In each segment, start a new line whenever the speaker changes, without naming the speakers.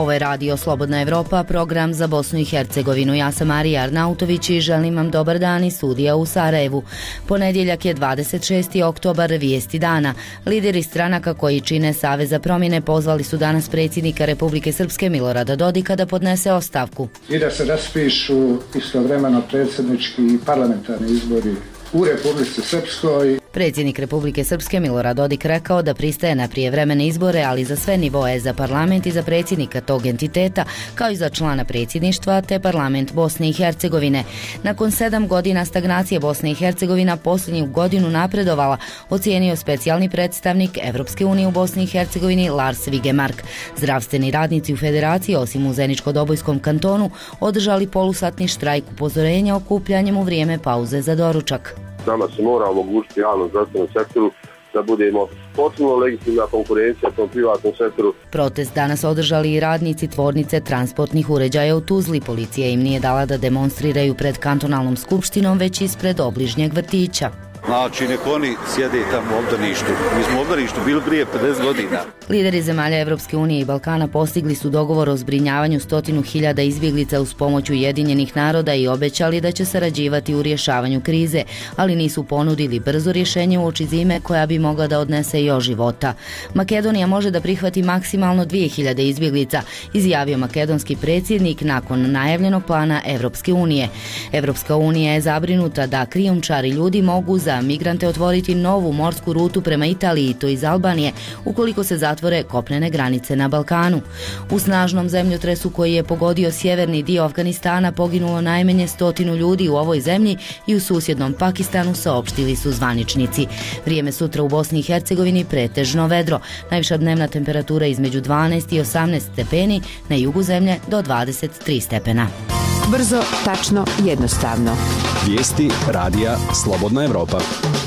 Ovo je Radio Slobodna Evropa, program za Bosnu i Hercegovinu. Ja sam Marija Arnautović i želim vam dobar dan iz studija u Sarajevu. Ponedjeljak je 26. oktobar, vijesti dana. Lideri stranaka koji čine Savez za promjene pozvali su danas predsjednika Republike Srpske Milorada Dodika da podnese ostavku.
I da se raspišu istovremeno predsjednički i parlamentarni izbori u Republici Srpskoj.
Predsjednik Republike Srpske Milorad Dodik rekao da pristaje na prijevremene izbore, ali za sve nivoe, za parlament i za predsjednika tog entiteta, kao i za člana predsjedništva, te parlament Bosne i Hercegovine. Nakon 7 godina stagnacije Bosne i Hercegovina posljednju godinu napredovala, ocijenio specijalni predstavnik Evropske unije u Bosni i Hercegovini Lars Vigemark. Zdravstveni radnici u federaciji, osim u Zeničko-Dobojskom kantonu, održali polusatni štrajk upozorenja okupljanjem u vrijeme pauze za doručak.
Nama se mora omogućiti javnom zdravstvenom sektoru da budemo potpuno legitimna konkurencija tom privatnom sektoru.
Protest danas održali i radnici tvornice transportnih uređaja u Tuzli. Policija im nije dala da demonstriraju pred kantonalnom skupštinom, već ispred obližnjeg vrtića.
Znači, nek oni sjede tamo u obdaništu. Mi smo u obdaništu bili prije 50 godina.
Lideri zemalja Evropske unije i Balkana postigli su dogovor o zbrinjavanju 100.000 izbjeglica uz pomoć Ujedinjenih naroda i obećali da će sarađivati u rješavanju krize, ali nisu ponudili brzo rješenje uoči zime koja bi mogla da odnese još života. Makedonija može da prihvati maksimalno 2.000 izbjeglica, izjavio makedonski predsjednik nakon najavljenog plana Evropske unije. Evropska unija je zabrinuta da krijumčari ljudi mogu za migrante otvoriti novu morsku rutu prema Italiji, to iz Albanije, ukoliko se zatvore kopnene granice na Balkanu. U snažnom zemljotresu koji je pogodio sjeverni dio Afganistana poginulo najmanje 100 ljudi u ovoj zemlji i u susjednom Pakistanu, saopštili su zvaničnici. Vrijeme sutra u Bosni i Hercegovini pretežno vedro. Najviša dnevna temperatura između 12 i 18 stepeni, na jugu zemlje do 23 stepena.
Brzo, tačno, jednostavno.
Vijesti Radija Slobodna Evropa.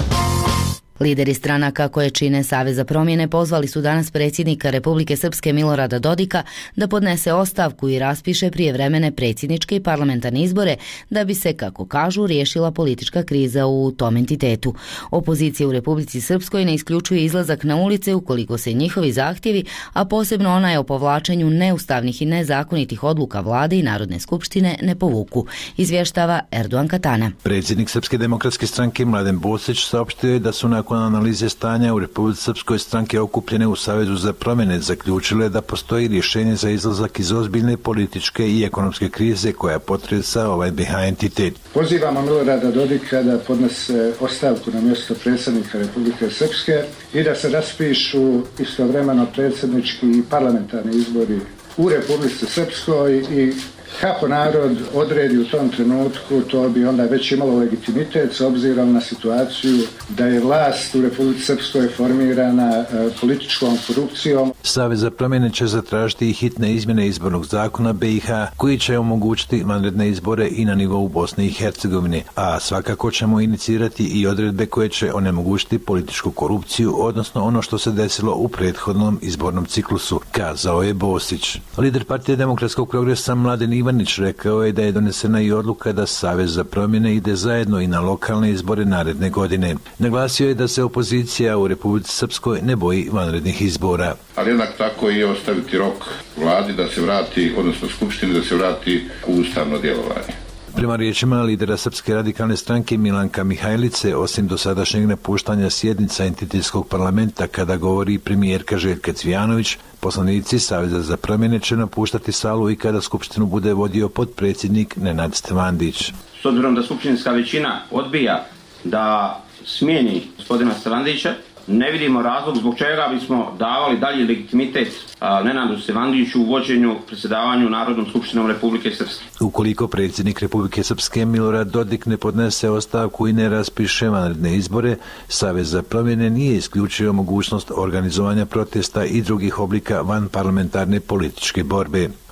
Lideri stranaka koje čine Savez za promjene pozvali su danas predsjednika Republike Srpske Milorada Dodika da podnese ostavku i raspiše prijevremene predsjedničke i parlamentarne izbore da bi se, kako kažu, riješila politička kriza u tom entitetu. Opozicija u Republici Srpskoj ne isključuje izlazak na ulice ukoliko se njihovi zahtjevi, a posebno ona je o povlačenju neustavnih i nezakonitih odluka vlade i Narodne skupštine, ne povuku, izvještava Erdogan Katana.
Predsjednik Srpske demokratske stranke Mladen Bosić saopštio je da su nakon analize stanja u Republici Srpskoj stranke okupljene u Savezu za promjene zaključile da postoji rješenje za izlazak iz ozbiljne političke i ekonomske krize koja potresa ovaj BiH entitet.
Pozivamo Milorada Dodika da podnese ostavku na mjesto predsjednika Republike Srpske i da se raspišu istovremeno predsjednički i parlamentarni izbori u Republici Srpskoj i kako narod odredi u tom trenutku, to bi onda već imalo legitimitet s obzirom na situaciju da je vlast u Republici Srpskoj formirana političkom korupcijom.
Savez za promjene će zatražiti i hitne izmjene izbornog zakona BiH koji će omogućiti vanredne izbore i na nivou Bosne i Hercegovine, a svakako ćemo inicirati i odredbe koje će onemogućiti političku korupciju, odnosno ono što se desilo u prethodnom izbornom ciklusu, kazao je Bosić. Lider Partije demokratskog progresa Mladen Ivanić rekao je da je donesena i odluka da Savez za promjene ide zajedno i na lokalne izbore naredne godine. Naglasio je da se opozicija u Republici Srpskoj ne boji vanrednih izbora.
Ali jednak tako i ostaviti rok vladi da se vrati, odnosno skupštini da se vrati u ustavno djelovanje.
Prema riječima lidera Srpske radikalne stranke Milanka Mihajlice, osim dosadašnjeg napuštanja sjednica entitetskog parlamenta kada govori premijerka Željka Cvijanović, poslanici Saveza za promjene će napuštati salu i kada skupštinu bude vodio potpredsjednik Nenad Stevandić.
S obzirom da skupštinska većina odbija da smijeni gospodina Stevandića, ne vidimo razlog zbog čega bismo davali dalji legitimitet Nenadu Stevandiću u vođenju predsjedavanju Narodnom skupštinom Republike Srpske.
Ukoliko predsjednik Republike Srpske Milorad Dodik ne podnese ostavku i ne raspiše vanredne izbore, Savez za promjene nije isključio mogućnost organizovanja protesta i drugih oblika vanparlamentarne političke borbe.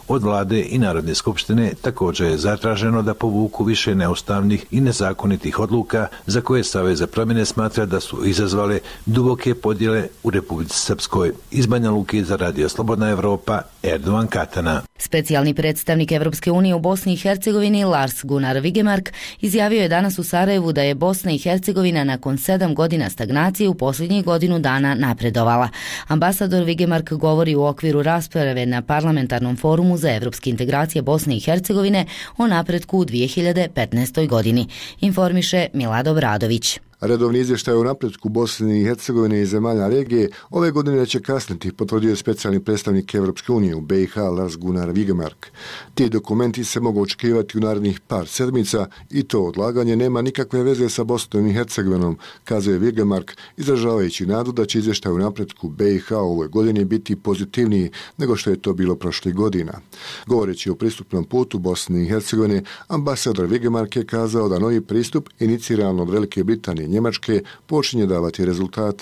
Od vlade i Narodne skupštine također je zatraženo da povuku više neustavnih i nezakonitih odluka za koje Savez za promjene smatra da su izazvale duboke podjele u Republici Srpskoj. Iz Banja Luke za Radio Slobodna Evropa, Erdovan Katana.
Specijalni predstavnik Evropske unije u Bosni i Hercegovini Lars Gunnar Vigemark izjavio je danas u Sarajevu da je Bosna i Hercegovina nakon 7 godina stagnacije u posljednjih godinu dana napredovala. Ambasador Vigemark govori u okviru rasprave na parlamentarnom forumu za evropske integracije Bosne i Hercegovine o napretku u 2015. godini. Informiše Milad Obradović.
Redovni izvještaj o napretku Bosne i Hercegovine i zemalja regije ove godine će kasniti, potvrdio je specijalni predstavnik Evropske unije u BiH Lars Gunnar Vigemark. Ti dokumenti se mogu očekivati u narednih par sedmica i to odlaganje nema nikakve veze sa Bosnom i Hercegovinom, kazuje Vigemark, izražavajući nadu da će izvještaj o napretku BiH u ovoj godini biti pozitivniji nego što je to bilo prošlih godina. Govoreći o pristupnom putu Bosne i Hercegovine, ambasador Vigemark je kazao da novi pristup iniciran od Velike Britanije Njemačke počinje davati rezultate.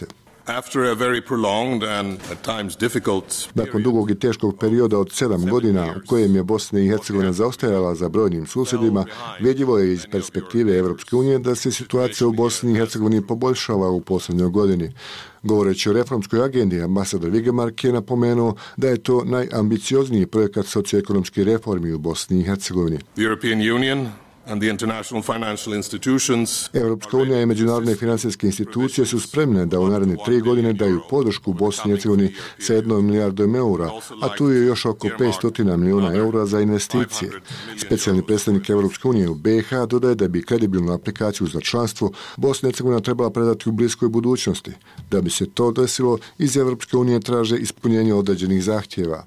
Nakon dugog i teškog perioda od 7 godina u kojem je Bosna i Hercegovina zaostajala za brojnim susjedima, vidljivo je iz perspektive Evropske unije da se situacija u Bosni i Hercegovini poboljšava u posljednjoj godini. Govoreći o reformskoj agendi, ambasador Vigemark je napomenuo da je to najambiciozniji projekat socioekonomskih reformi u Bosni i Hercegovini. Europska unija i međunarodne financijske institucije su spremne da u naredne 3 godine daju podršku Bosni i Hercegovini sa 1 milijardom eura, a tu je još oko 500 milijuna eura za investicije. Specijalni predstavnik Europske unije u BiH dodaje da bi kredibilnu aplikaciju za članstvo Bosna i Hercegovina trebala predati u bliskoj budućnosti. Da bi se to desilo, iz Europske unije traže ispunjenje određenih zahtjeva.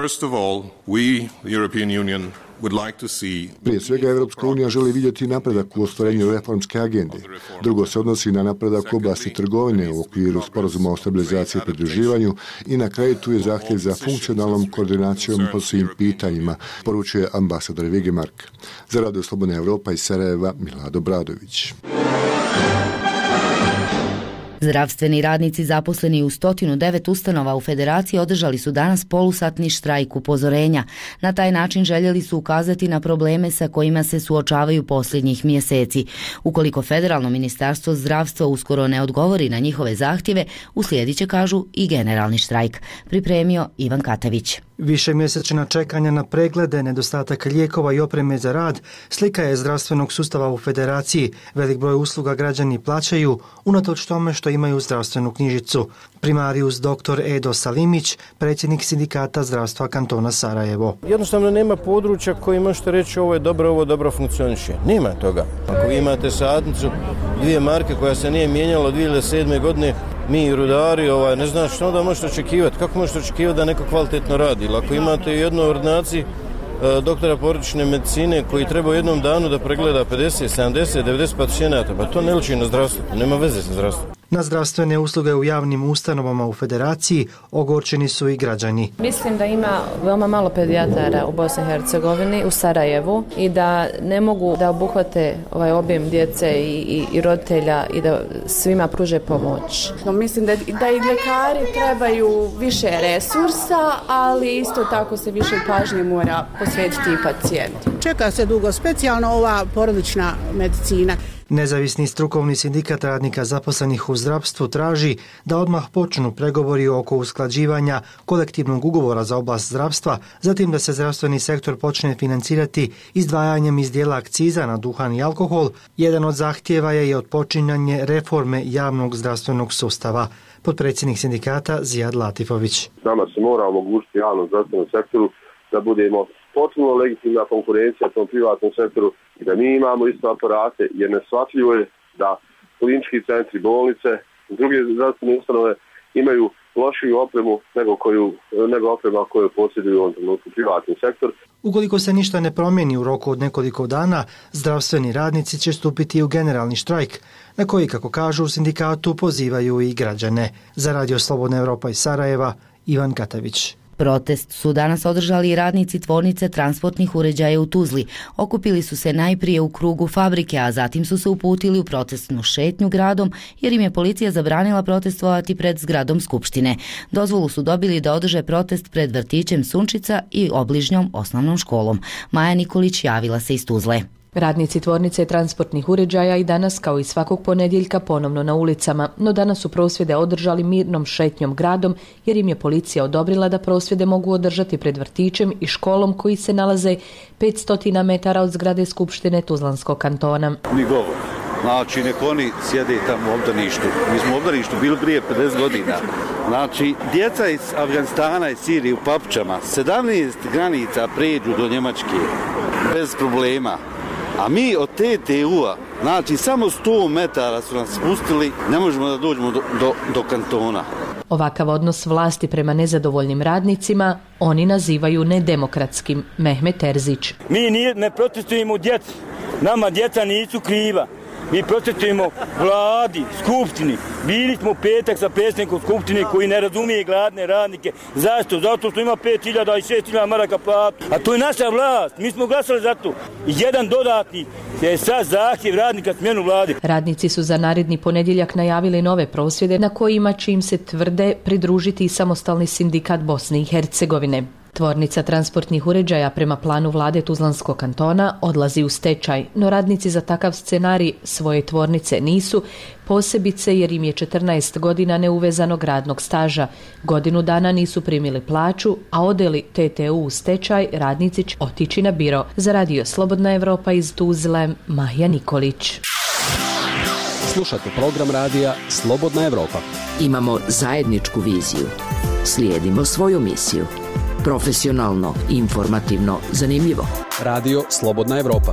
Prije svega, Evropska unija želi vidjeti napredak u ostvarenju reformske agende. Drugo se odnosi na napredak u oblasti trgovine u okviru sporazuma o stabilizaciji i pridruživanju i na kraju tu je zahtjev za funkcionalnom koordinacijom po svim pitanjima, poručuje ambasador Vigemark. Za Radio Slobodna Evropa iz Sarajeva, Milad Obradović.
Zdravstveni radnici zaposleni u 109 ustanova u Federaciji održali su danas polusatni štrajk upozorenja. Na taj način željeli su ukazati na probleme sa kojima se suočavaju posljednjih mjeseci. Ukoliko Federalno ministarstvo zdravstva uskoro ne odgovori na njihove zahtjeve, uslijedit će, kažu, i generalni štrajk. Pripremio Ivan Katavić.
Višemjesečna čekanja na preglede, nedostatak lijekova i opreme za rad slika je zdravstvenog sustava u Federaciji. Velik broj usluga građani plaćaju unatoč tome što imaju zdravstvenu knjižicu. Primarius dr. Edo Salimić, predsjednik sindikata zdravstva kantona Sarajevo.
Jednostavno nema područja koji možete reći ovo dobro funkcioniše. Nema toga. Ako vi imate sadnicu 2 marke koja se nije mijenjala od 2007. godine, mi rudari, ne znam što onda možete očekivati. Kako možete očekivati da neko kvalitetno radi? Ili ako imate u jednoj ordinaciji doktora porodične medicine koji treba u jednom danu da pregleda 50, 70, 90 pacijenata, pa to ne liči na zdravstvo, nema veze sa zdravstvom.
Na zdravstvene usluge u javnim ustanovama u Federaciji ogorčeni su i građani.
Mislim da ima veoma malo pedijatara u Bosni i Hercegovini, u Sarajevu, i da ne mogu da obuhvate ovaj obim djece i roditelja i da svima pruže pomoć.
Mislim da i ljekari trebaju više resursa, ali isto tako se više pažnje mora posvetiti i pacijentu.
Čeka se dugo, specijalno ova porodična medicina.
Nezavisni strukovni sindikat radnika zaposlenih u zdravstvu traži da odmah počnu pregovori oko usklađivanja kolektivnog ugovora za oblast zdravstva, zatim da se zdravstveni sektor počne financirati izdvajanjem iz dijela akciza na duhan i alkohol. Jedan od zahtjeva je i otpočinjanje reforme javnog zdravstvenog sustava. Potpredsjednik sindikata Zijad Latifović.
Nama se mora omogućiti javnom zdravstvenom sektoru da budemo potpuno legitimna konkurencija tom privatnom sektoru i da mi imamo isto aparate, jer neshvatljivo je da klinički centri, bolnice, druge zdravstvene ustanove imaju lošiju opremu nego oprema koju posjeduju u ovom trenutku privatni sektor.
Ukoliko se ništa ne promijeni u roku od nekoliko dana, zdravstveni radnici će stupiti u generalni štrajk, na koji, kako kažu u sindikatu, pozivaju i građane. Za Radio Slobodna Evropa iz Sarajeva, Ivan Katavić.
Protest su danas održali i radnici tvornice transportnih uređaja u Tuzli. Okupili su se najprije u krugu fabrike, a zatim su se uputili u protestnu šetnju gradom jer im je policija zabranila protestovati pred zgradom Skupštine. Dozvolu su dobili da održe protest pred vrtićem Sunčica i obližnjom osnovnom školom. Maja Nikolić javila se iz Tuzle.
Radnici tvornice transportnih uređaja i danas kao i svakog ponedjeljka ponovno na ulicama, no danas su prosvjede održali mirnom šetnjom gradom jer im je policija odobrila da prosvjede mogu održati pred vrtićem i školom koji se nalaze 500 metara od zgrade Skupštine Tuzlanskog kantona.
Ni govor. Znači, nek oni sjede tamo u obdaništu. Mi smo u obdaništu bili prije 50 godina. Znači, djeca iz Afganistana i Sirije u papučama 17 granica pređu do Njemačke bez problema. A mi od TTU-a, znači samo 100 metara su nas spustili, ne možemo da dođemo do kantona.
Ovakav odnos vlasti prema nezadovoljnim radnicima oni nazivaju nedemokratskim. Mehmet Terzić.
Mi ne protestujemo djecu, nama djeca nisu kriva. Mi protestujemo vladi, skupštini. Bili smo petak sa predsjednikom skupštine koji ne razumije gladne radnike. Zašto? Zato što ima 5.000 i 6.000 maraka platu. A to je naša vlast. Mi smo glasali za to. I jedan dodatni je sad zahtjev radnika smjenu vlade.
Radnici su za naredni ponedjeljak najavili nove prosvjede na kojima će im se tvrde pridružiti i samostalni sindikat Bosne i Hercegovine. Tvornica transportnih uređaja prema planu vlade Tuzlanskog kantona odlazi u stečaj, no radnici za takav scenarij svoje tvornice nisu, posebice jer im je 14 godina neuvezanog radnog staža. Godinu dana nisu primili plaću, a odeli TTU u stečaj, radnici će otići na biro. Za Radio Slobodna Evropa iz Tuzle, Maja Nikolić.
Slušate program radija Slobodna Evropa.
Imamo zajedničku viziju. Slijedimo svoju misiju. Profesionalno, informativno, zanimljivo.
Radio Slobodna Evropa.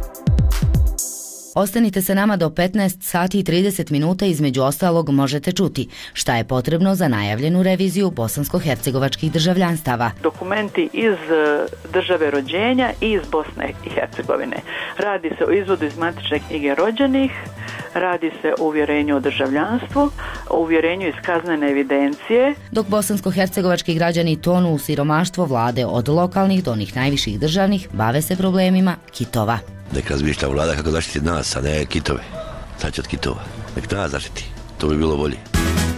Ostanite se nama do 15 sati i 30 minuta, između ostalog možete čuti šta je potrebno za najavljenu reviziju bosansko-hercegovačkih državljanstava.
Dokumenti iz države rođenja i iz Bosne i Hercegovine. Radi se o izvodu iz matične knjige rođenih, radi se o uvjerenju o državljanstvu, o uvjerenju iz kaznene evidencije.
Dok bosansko-hercegovački građani tonu u siromaštvo, vlade od lokalnih do onih najviših državnih bave se problemima kitova.
Nek razmišlja vlada kako zaštiti nas, a ne kitove. Znači od kitova. Nek nas zaštiti. To bi bilo bolje.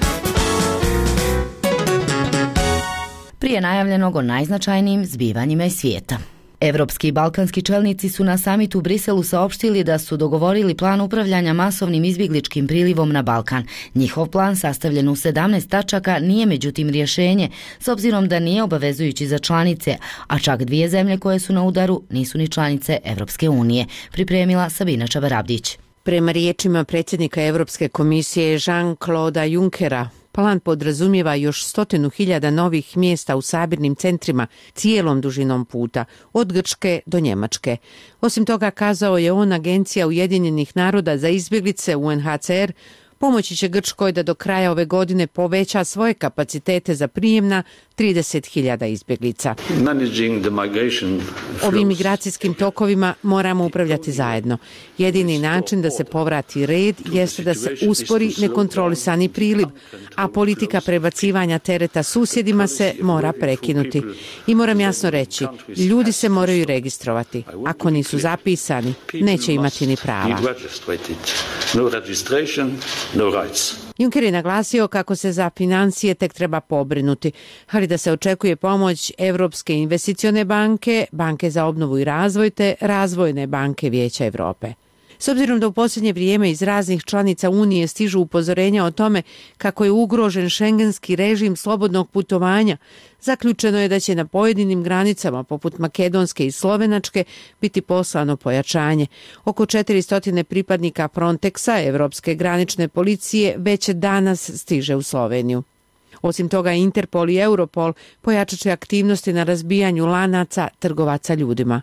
Prije najavljenog o najznačajnijim zbivanjima iz svijeta. Evropski i balkanski čelnici su na samitu u Briselu saopštili da su dogovorili plan upravljanja masovnim izbjegličkim prilivom na Balkan. Njihov plan, sastavljen u 17 tačaka, nije međutim rješenje, s obzirom da nije obavezujući za članice, a čak 2 zemlje koje su na udaru nisu ni članice Evropske unije, pripremila Sabina Čabarabdić.
Prema riječima predsjednika Europske komisije Jean-Claude Junckera, plan podrazumijeva još 100.000 novih mjesta u sabirnim centrima cijelom dužinom puta, od Grčke do Njemačke. Osim toga, kazao je on, Agencija Ujedinjenih naroda za izbjeglice UNHCR pomoći će Grčkoj da do kraja ove godine poveća svoje kapacitete za prijem na 30.000 izbjeglica. Ovim migracijskim tokovima moramo upravljati zajedno. Jedini način da se povrati red jeste da se uspori nekontrolisani priliv, a politika prebacivanja tereta susjedima se mora prekinuti. I moram jasno reći, ljudi se moraju registrovati. Ako nisu zapisani, neće imati ni prava. Juncker je naglasio kako se za financije tek treba pobrinuti, ali da se očekuje pomoć Europske investicione banke, Banke za obnovu i razvoj te Razvojne banke Vijeća Europe. S obzirom da u posljednje vrijeme iz raznih članica Unije stižu upozorenja o tome kako je ugrožen šengenski režim slobodnog putovanja, zaključeno je da će na pojedinim granicama poput Makedonske i Slovenačke biti poslano pojačanje. Oko 400 pripadnika Frontexa, Europske granične policije, već danas stiže u Sloveniju. Osim toga, Interpol i Europol pojačat će aktivnosti na razbijanju lanaca trgovaca ljudima.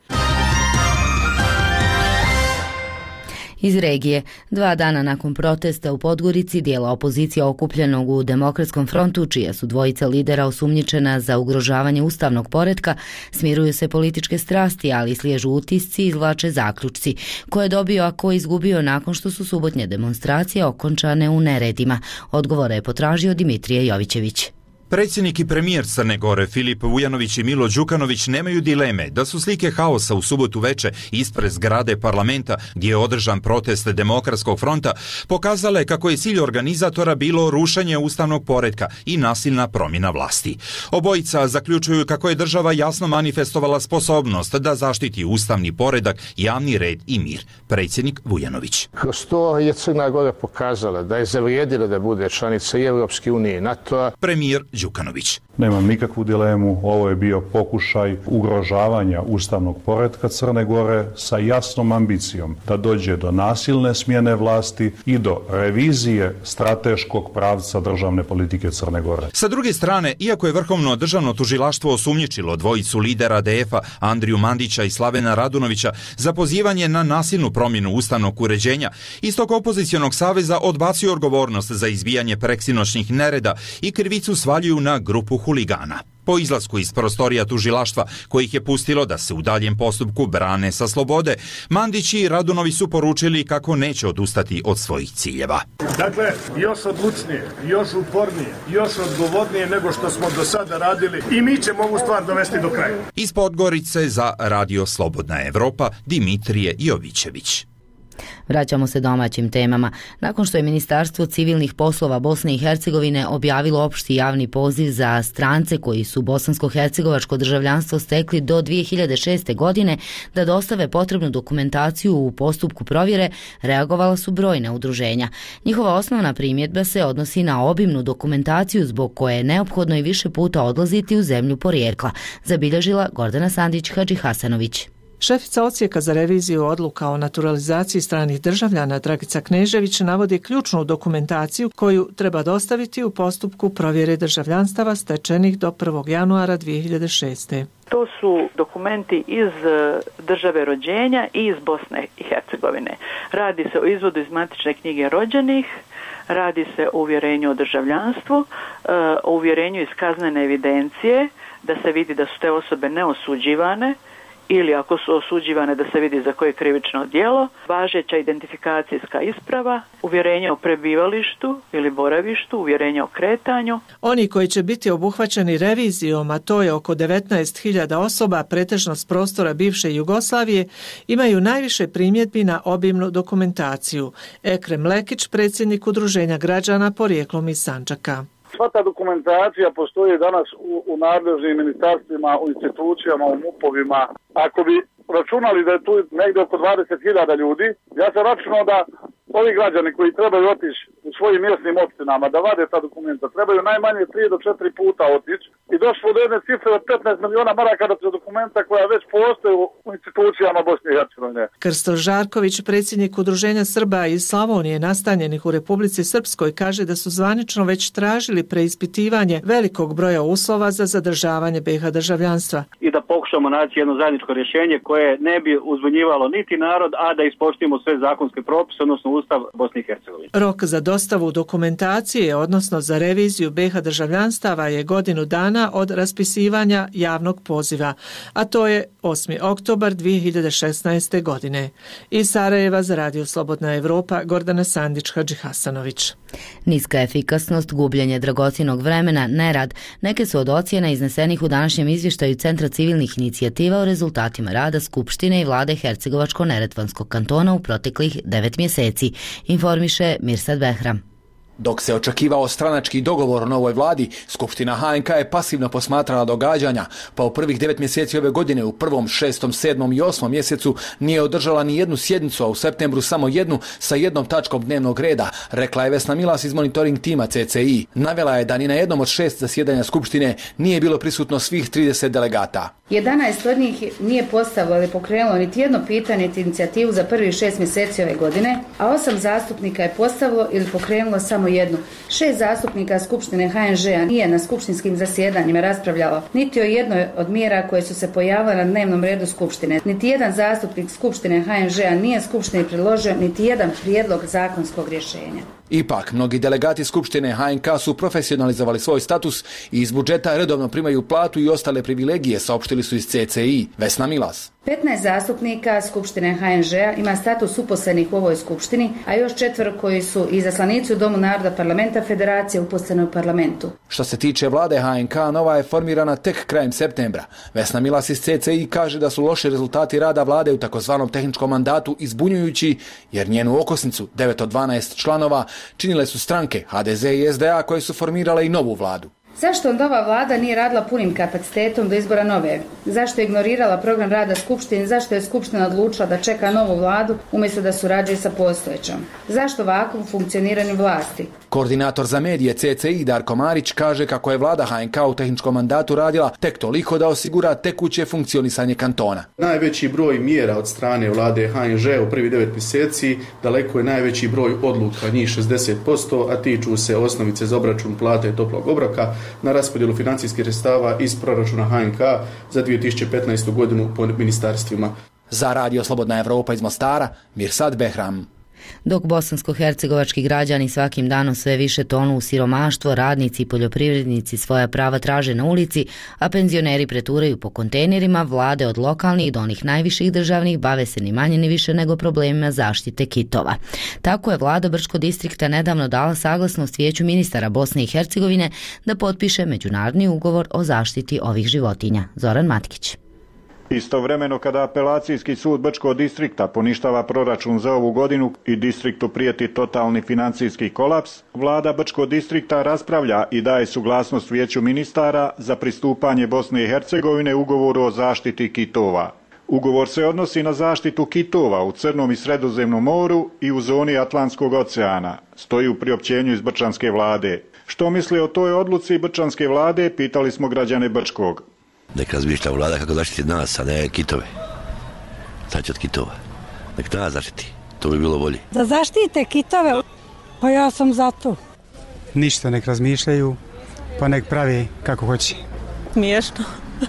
Iz regije, 2 dana nakon protesta u Podgorici, dijela opozicija okupljenog u Demokratskom frontu, čija su 2 lidera osumnjičena za ugrožavanje ustavnog poretka, smiruju se političke strasti, ali sliježu utisci i izvlače zaključci. Ko je dobio, a ko izgubio nakon što su subotnje demonstracije okončane u neredima? Odgovore je potražio Dimitrije Jovićević.
Predsjednik i premijer Crne Gore Filip Vujanović i Milo Đukanović nemaju dileme da su slike haosa u subotu veče ispred zgrade parlamenta gdje je održan protest Demokratskog fronta pokazale kako je cilj organizatora bilo rušenje ustavnog poretka i nasilna promjena vlasti. Obojica zaključuju kako je država jasno manifestovala sposobnost da zaštiti ustavni poredak, javni red i mir. Predsjednik Vujanović.
Kroz to je Crna Gora pokazala da je zavrijedila da bude članica i Europske unije i NATO-a.
Premijer Đukanović.
Nemam nikakvu dilemu, ovo je bio pokušaj ugrožavanja ustavnog poretka Crne Gore sa jasnom ambicijom da dođe do nasilne smjene vlasti i do revizije strateškog pravca državne politike Crne Gore.
Sa druge strane, iako je Vrhovno državno tužilaštvo osumnjičilo dvojicu lidera ADF-a Andriju Mandića i Slavena Radunovića za pozivanje na nasilnu promjenu ustavnog uređenja, istog opozicionog saveza odbacio odgovornost za izbijanje preksinoćnih nereda i krivicu svaljuju na grupu huligana. Po izlasku iz prostorija tužilaštva, kojih je pustilo da se u daljem postupku brane sa slobode, Mandić i Radunovi su poručili kako neće odustati od svojih ciljeva.
Dakle, još odlučnije, još upornije, još odgovornije nego što smo do sada radili i mi ćemo ovu stvar dovesti do kraja.
Iz Podgorice za Radio Slobodna Evropa, Dimitrije Jovićević.
Vraćamo se domaćim temama. Nakon što je Ministarstvo civilnih poslova Bosne i Hercegovine objavilo opšti javni poziv za strance koji su bosansko-hercegovačko državljanstvo stekli do 2006. godine da dostave potrebnu dokumentaciju u postupku provjere, reagovala su brojna udruženja. Njihova osnovna primjedba se odnosi na obimnu dokumentaciju zbog koje je neophodno i više puta odlaziti u zemlju porijekla, zabilježila Gordana Sandić-Hadži Hasanović.
Šefica odsjeka za reviziju odluka o naturalizaciji stranih državljana Dragica Knežević navodi ključnu dokumentaciju koju treba dostaviti u postupku provjere državljanstava stečenih do 1. januara 2006.
To su dokumenti iz države rođenja i iz Bosne i Hercegovine. Radi se o izvodu iz matične knjige rođenih, radi se o uvjerenju o državljanstvu, o uvjerenju iz kaznene evidencije, da se vidi da su te osobe neosuđivane, ili ako su osuđivane da se vidi za koje krivično djelo, važeća identifikacijska isprava, uvjerenje o prebivalištu ili boravištu, uvjerenje o kretanju.
Oni koji će biti obuhvaćeni revizijom, a to je oko 19.000 osoba, pretežno s prostora bivše Jugoslavije, imaju najviše primjedbi na obimnu dokumentaciju. Ekrem Lekić, predsjednik Udruženja građana porijeklom iz Sandžaka.
Sva ta dokumentacija postoji danas u nadležnim ministarstvima, u institucijama, u MUP-ovima. Ako bi računali da je tu negdje oko 20.000 ljudi, ja sam računao da ovi građani koji trebaju otići u svojim mjesnim opštinama da vade ta dokumenta, trebaju najmanje 3 do 4 puta otići i došlo do jedne cifre od 15 miliona maraka do dokumenta koja već postoje u institucijama Bosne i Hercegovine.
Krsto Žarković, predsjednik Udruženja Srba iz Slavonije nastanjenih u Republici Srpskoj, kaže da su zvanično već tražili preispitivanje velikog broja uslova za zadržavanje BiH državljanstva.
I da pokušamo naći jedno zajedničko rješenje koje ne bi uzbunjivalo niti narod, a da ispoštujemo sve zakonske propise, odnosno Ustav Bosne i Hercegovine.
Rok za dostavu dokumentacije, odnosno za reviziju BiH državljanstava, je godinu dana od raspisivanja javnog poziva, a to je 8. oktobar 2016. godine. Iz Sarajeva za Radio Slobodna Evropa, Gordana Sandić-Hadži Hasanović.
Niska efikasnost, gubljenje dragocjenog vremena, nerad, neke su od ocjena iznesenih u današnjem izvještaju Centra civilnih inicijativa o rezultatima rada Skupštine i vlade Hercegovačko-Neretvanskog kantona u proteklih 9 mjeseci, informiše Mirsad Behram.
Dok se očekivao stranački dogovor o novoj vladi, Skupština HNK je pasivno posmatrala događanja, pa u prvih 9 mjeseci ove godine u 1., 6., 7. i 8. mjesecu nije održala ni jednu sjednicu, a u septembru samo jednu sa jednom tačkom dnevnog reda, rekla je Vesna Milas iz monitoring tima CCI. Navela je da ni na jednom od 6 zasjedanja Skupštine nije bilo prisutno svih 30 delegata.
11 od njih nije postavilo ili pokrenulo niti jedno pitanje niti inicijativu za prvih 6 mjeseci ove godine, a 8 zastupnika je postavilo ili pokrenulo samo jednu. 6 zastupnika Skupštine HNŽ-a nije na skupštinskim zasjedanjima raspravljalo niti o jednoj od mjera koje su se pojavile na dnevnom redu Skupštine. Niti jedan zastupnik Skupštine HNŽ-a nije Skupštini predložio niti jedan prijedlog zakonskog rješenja.
Ipak, mnogi delegati Skupštine HNK su profesionalizovali svoj status i iz budžeta redovno primaju platu i ostale privilegije, saopštili su iz CCI. Vesna Milas.
15 zastupnika Skupštine HNŽ-a ima status uposlenih u ovoj Skupštini, a još 4 koji su izaslanici u Domu naroda parlamenta Federacije uposlene u parlamentu.
Što se tiče vlade HNK, nova je formirana tek krajem septembra. Vesna Milas iz CCI kaže da su loši rezultati rada vlade u takozvanom tehničkom mandatu izbunjujući, jer njenu okosnicu, 9 od 12 članova, činile su stranke HDZ i SDA koje su formirale i novu vladu.
Zašto onda ova vlada nije radila punim kapacitetom do izbora nove? Zašto je ignorirala program rada Skupštine? Zašto je Skupština odlučila da čeka novu vladu umjesto da surađuje sa postojećom? Zašto vakuum u funkcioniranju vlasti?
Koordinator za medije CCI Darko Marić kaže kako je vlada HNK u tehničkom mandatu radila tek toliko da osigura tekuće funkcionisanje kantona.
Najveći broj mjera od strane vlade HNŽ u prvi 9 mjeseci, daleko je najveći broj odluka, njih 60%, a tiču se osnovice za obračun plate i toplog obroka, na raspodjelu financijskih sredstava iz proračuna HNK za 2015. godinu po ministarstvima.
Za Radio Slobodna Evropa iz Mostara, Mirsad Behram.
Dok bosansko-hercegovački građani svakim danom sve više tonu u siromaštvo, radnici i poljoprivrednici svoja prava traže na ulici, a penzioneri preturaju po kontejnerima, vlade od lokalnih do onih najviših državnih bave se ni manje ni više nego problemima zaštite kitova. Tako je vlada Brčkog distrikta nedavno dala saglasnost Vijeću ministara Bosne i Hercegovine da potpiše međunarodni ugovor o zaštiti ovih životinja. Zoran Matkić.
Istovremeno kada apelacijski sud Brčkog distrikta poništava proračun za ovu godinu i distriktu prijeti totalni financijski kolaps, vlada Brčkog distrikta raspravlja i daje suglasnost Vijeću ministara za pristupanje Bosne i Hercegovine ugovoru o zaštiti kitova. Ugovor se odnosi na zaštitu kitova u Crnom i Sredozemnom moru i u zoni Atlantskog oceana, stoji u priopćenju iz Brčanske vlade. Što misle o toj odluci Brčanske vlade, pitali smo građane Brčkog.
Nek razmišlja vlada kako zaštiti nas, a ne kitove. Znači od kitova. Nek nas zaštiti. To bi bilo bolje.
Da zaštite kitove, pa ja sam za to.
Ništa nek razmišljaju, pa nek pravi kako hoće.
Smiješno.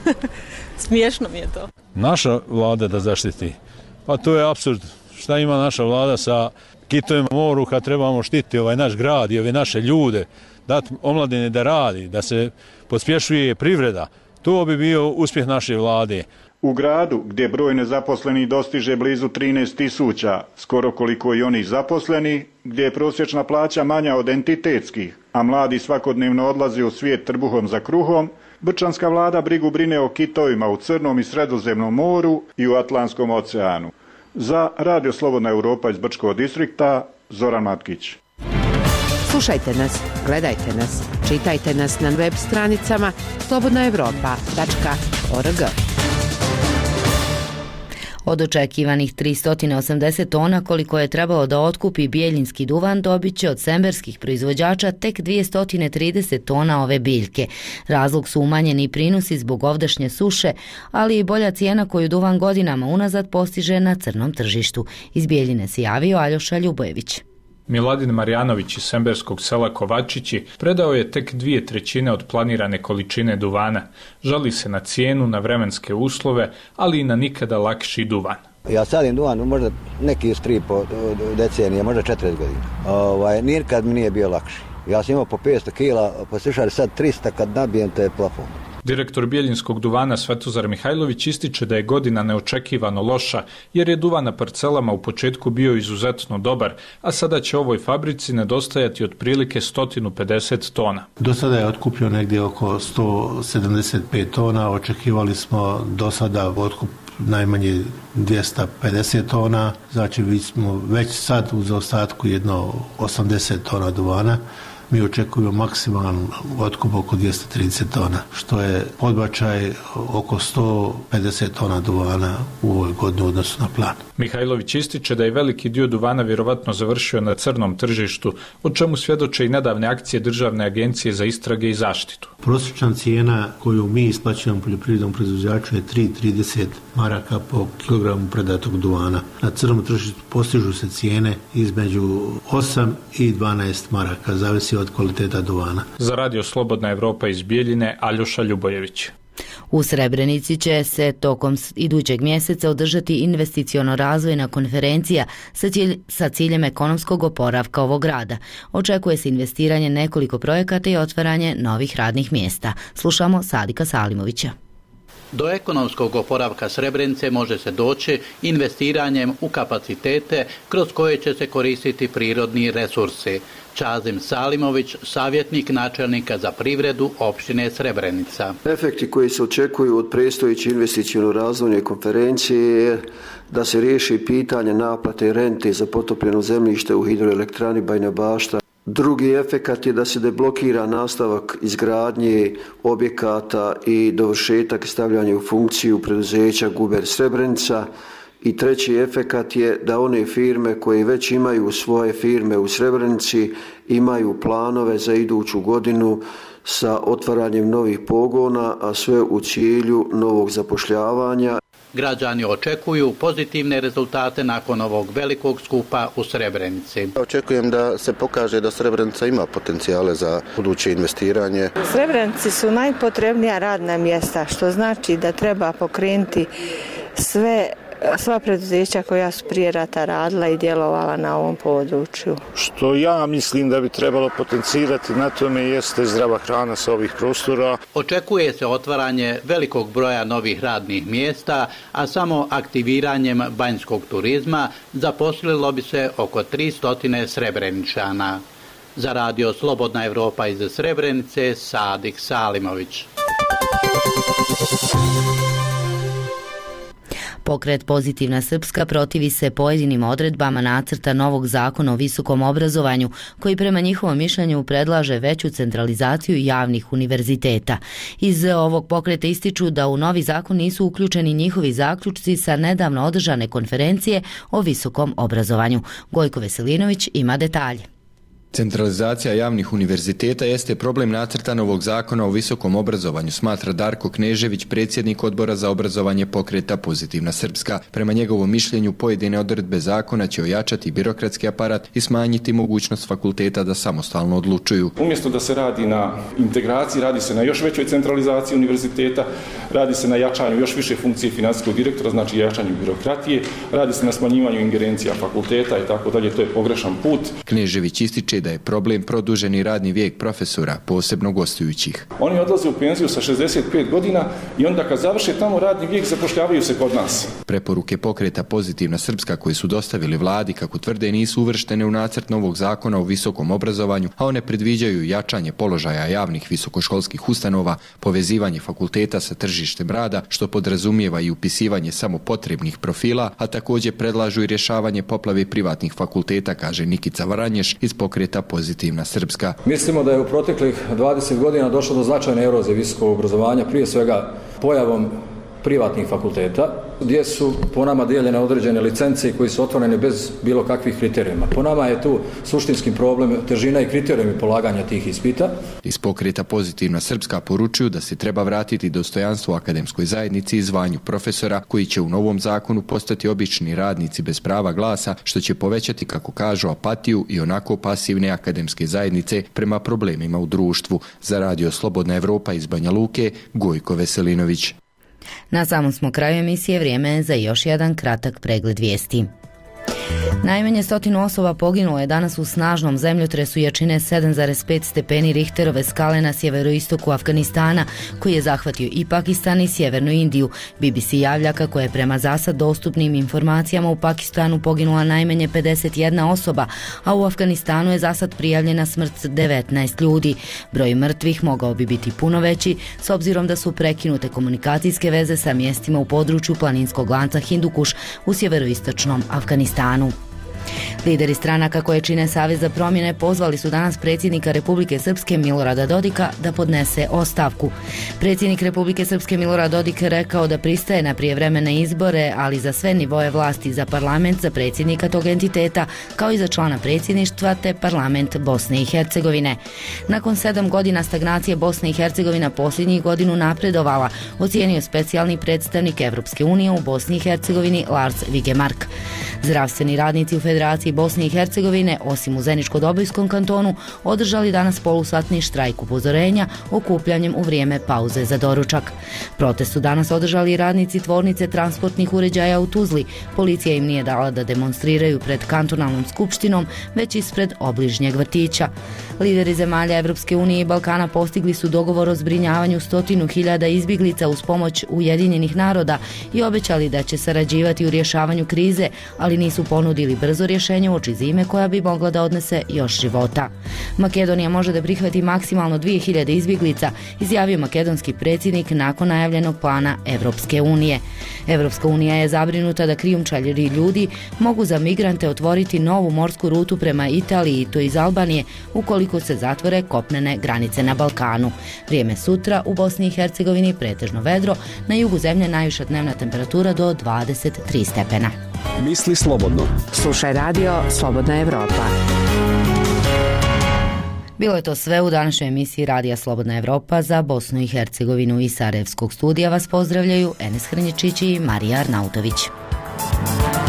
Smiješno mi je to.
Naša vlada da zaštiti. Pa to je apsurd. Šta ima naša vlada sa kitovima u moru kad trebamo štiti ovaj naš grad i ove naše ljude, dati omladine da radi, da se pospješuje privreda. To bi bio uspjeh naše vlade.
U gradu, gdje broj nezaposlenih dostiže blizu 13.000, skoro koliko i onih zaposlenih, gdje je prosječna plaća manja od entitetskih, a mladi svakodnevno odlaze u svijet trbuhom za kruhom, Brčanska vlada brigu brine o kitovima u Crnom i Sredozemnom moru i u Atlantskom oceanu. Za Radio Slobodna Evropa iz Brčkog distrikta, Zoran Matkić.
Slušajte nas, gledajte nas, čitajte nas na web stranicama slobodnaevropa.org.
Od očekivanih 380 tona koliko je trebalo da otkupi bijeljinski duvan dobit će od semberskih proizvođača tek 230 tona ove biljke. Razlog su umanjeni prinosi zbog ovdašnje suše, ali i bolja cijena koju duvan godinama unazad postiže na crnom tržištu. Iz Bijeljine se javio Aljoša Ljubojević.
Miladin Marjanović iz semberskog sela Kovačići predao je tek 2/3 od planirane količine duvana. Žali se na cijenu, na vremenske uslove, ali i na nikada lakši duvan.
Ja sadim duvan možda neki iz 3,5 decenije, možda 40 godina. Nikad mi nije bio lakši. Ja sam imao po 500 kila, poslušali sad 300 kad nabijem te plafon.
Direktor bijeljinskog duvana Svetozar Mihajlović ističe da je godina neočekivano loša, jer je duvan na parcelama u početku bio izuzetno dobar, a sada će ovoj fabrici nedostajati otprilike 150 tona.
Do sada je otkupio negdje oko 175 tona, očekivali smo do sada otkup najmanje 250 tona, znači vi smo već sad u zaostatku jedno 80 tona duvana. Mi očekujemo maksimalan otkup oko 230 tona, što je podbačaj oko 150 tona duvana u ovoj godini u odnosu na plan.
Mihajlović ističe da je veliki dio duvana vjerovatno završio na crnom tržištu, o čemu svjedoče i nedavne akcije Državne agencije za istrage i zaštitu.
Prosječna cijena koju mi isplaćujemo poljoprivrednom proizvođaču je 3,30 maraka po kilogramu predatog duvana. Na crnom tržištu postižu se cijene između 8 i 12 maraka, zavisi od kvaliteta duvana.
Za Radio Slobodna Evropa iz Bijeljine, Aljoša Ljubojević.
U Srebrenici će se tokom idućeg mjeseca održati investiciono-razvojna konferencija sa ciljem ekonomskog oporavka ovog grada. Očekuje se investiranje nekoliko projekata i otvaranje novih radnih mjesta. Slušamo Sadika Salimovića.
Do ekonomskog oporavka Srebrenice može se doći investiranjem u kapacitete kroz koje će se koristiti prirodni resursi. Čazim Salimović, savjetnik načelnika za privredu opštine Srebrenica.
Efekti koji se očekuju od predstojeće investiciono-razvojne konferencije je da se riješi pitanje naplate rente za potopljeno zemljište u hidroelektrani Bajina Bašta. Drugi efekat je da se deblokira nastavak izgradnje objekata i dovršetak stavljanja u funkciju preduzeća Guber Srebrenica. I treći efekat je da one firme koje već imaju svoje firme u Srebrenici imaju planove za iduću godinu sa otvaranjem novih pogona, a sve u cilju novog zapošljavanja.
Građani očekuju pozitivne rezultate nakon ovog velikog skupa u Srebrenici.
Očekujem da se pokaže da Srebrenica ima potencijale za buduće investiranje.
Srebrenici su najpotrebnija radna mjesta, što znači da treba pokrenuti sva preduzeća koja su prije rata radila i djelovala na ovom području.
Što ja mislim da bi trebalo potencirati na tome jeste zdrava hrana sa ovih prostora.
Očekuje se otvaranje velikog broja novih radnih mjesta, a samo aktiviranjem banjskog turizma zaposlilo bi se oko 300 Srebreničana. Za radio Slobodna Evropa iz Srebrenice, Sadik Salimović.
Pokret Pozitivna Srpska protivi se pojedinim odredbama nacrta novog zakona o visokom obrazovanju, koji prema njihovom mišljenju predlaže veću centralizaciju javnih univerziteta. Iz ovog pokreta ističu da u novi zakon nisu uključeni njihovi zaključci sa nedavno održane konferencije o visokom obrazovanju. Gojko Veselinović ima detalje.
Centralizacija javnih univerziteta jeste problem nacrta novog zakona o visokom obrazovanju, smatra Darko Knežević, predsjednik odbora za obrazovanje pokreta Pozitivna Srpska. Prema njegovom mišljenju, pojedine odredbe zakona će ojačati birokratski aparat i smanjiti mogućnost fakulteta da samostalno odlučuju.
Umjesto da se radi na integraciji, radi se na još većoj centralizaciji univerziteta, radi se na jačanju još više funkcije financijskog direktora, znači jačanju birokratije, radi se na smanjivanju ingerencija fakulteta i tako dalje, to je pogrešan put.
Knežević ističe da je problem produženi radni vijek profesora, posebno gostujućih.
Oni odlaze u penziju sa 65 godina i onda kad završe tamo radni vijek zapošljavaju se kod nas.
Preporuke pokreta Pozitivna Srpska koji su dostavili vladi, kako tvrde, nisu uvrštene u nacrt novog zakona o visokom obrazovanju, a one predviđaju jačanje položaja javnih visokoškolskih ustanova, povezivanje fakulteta sa tržištem rada, što podrazumijeva i upisivanje samo potrebnih profila, a također predlažu i rješavanje poplave privatnih fakulteta, kaže Nikica Varanješ iz pokreta Pozitivna Srpska.
Mislimo da je u proteklih 20 godina došlo do značajne erozije visokog obrazovanja, prije svega pojavom privatnih fakulteta, gdje su po nama dijeljene određene licence koji su otvorene bez bilo kakvih kriterijuma. Po nama je tu suštinski problem težina i kriterijumi polaganja tih ispita.
Iz pokreta Pozitivna Srpska poručuju da se treba vratiti dostojanstvo akademskoj zajednici i zvanju profesora, koji će u novom zakonu postati obični radnici bez prava glasa, što će povećati, kako kažu, apatiju i onako pasivne akademske zajednice prema problemima u društvu. Za radio Slobodna Evropa iz Banja Luke, Gojko Veselinović.
Na samom smo kraju emisije, vrijeme je za još jedan kratak pregled vijesti. Najmanje 100 osoba poginulo je danas u snažnom zemljotresu jačine 7,5 stepeni Richterove skale na sjeveroistoku Afganistana, koji je zahvatio i Pakistan i Sjevernu Indiju. BBC javlja kako je prema zasad dostupnim informacijama u Pakistanu poginula najmanje 51 osoba, a u Afganistanu je zasad prijavljena smrt 19 ljudi. Broj mrtvih mogao bi biti puno veći, s obzirom da su prekinute komunikacijske veze sa mjestima u području planinskog lanca Hindukuš u sjeveroistočnom Afganistanu. Lideri stranaka koje čine Savez za promjene pozvali su danas predsjednika Republike Srpske Milorada Dodika da podnese ostavku. Predsjednik Republike Srpske Milorad Dodik rekao da pristaje na prijevremene izbore, ali za sve nivoje vlasti, za parlament, za predsjednika tog entiteta, kao i za člana predsjedništva te parlament Bosne i Hercegovine. Nakon 7 godina stagnacije, Bosna i Hercegovina posljednjih godinu napredovala, ocijenio specijalni predstavnik Evropske unije u Bosni i Hercegovini Lars Vigemark. Zdravstveni radnici u Federaciji Bosne i Hercegovine, osim u Zeničko-Dobojskom kantonu, održali danas polusatni štrajk upozorenja okupljanjem u vrijeme pauze za doručak. Protest su danas održali i radnici tvornice transportnih uređaja u Tuzli. Policija im nije dala da demonstriraju pred kantonalnom skupštinom, već ispred obližnjeg vrtića. Lideri zemalja Evropske unije i Balkana postigli su dogovor o zbrinjavanju 100.000 izbjeglica uz pomoć Ujedinjenih naroda i obećali da će sarađivati u rješavanju krize, ali nisu ponudili brzo rješenje uoči zime koja bi mogla da odnese još života. Makedonija može da prihvati maksimalno 2.000 izbjeglica, izjavio makedonski predsjednik nakon najavljenog plana Evropske unije. Evropska unija je zabrinuta da krijumčari ljudi mogu za migrante otvoriti novu morsku rutu prema Italiji i to iz Albanije ukoliko se zatvore kopnene granice na Balkanu. Vrijeme sutra u Bosni i Hercegovini pretežno vedro, na jugu zemlje najviša dnevna temperatura do 23 stepena.
Misli slobodno.
Slušaj radio Slobodna Evropa.
Bilo je to sve u današnjoj emisiji Radija Slobodna Evropa. Za Bosnu i Hercegovinu i Sarajevskog studija vas pozdravljaju Enes Hrnječić i Marija Arnautović.